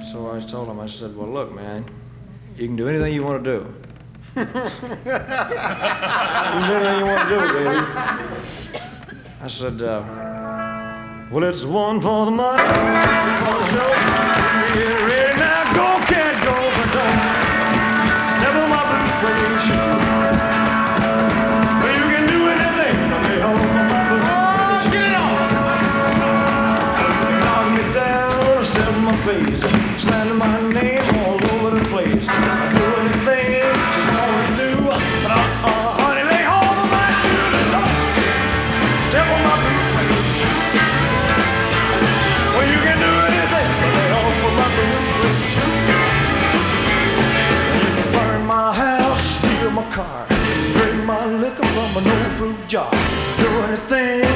So I told him, I said, well, look, man, you can do anything you want to do. You can do anything you want to do, baby. I said, well, it's one for the money, for the show. Get ready now, go, can't go, but don't step on my blue suede shoe. Well, you can do anything, but they hold my blue suede shoe. Get it on! Knock me down, step on my face, slander my name all over the place. I do anything you want to do, but honey, lay hold of my shoes and don't step on my blue suede shoe. Well, you can do anything, but lay off of my blue suede shoe. You can burn my house, steal my car, drink my liquor from an old fruit jar. Do anything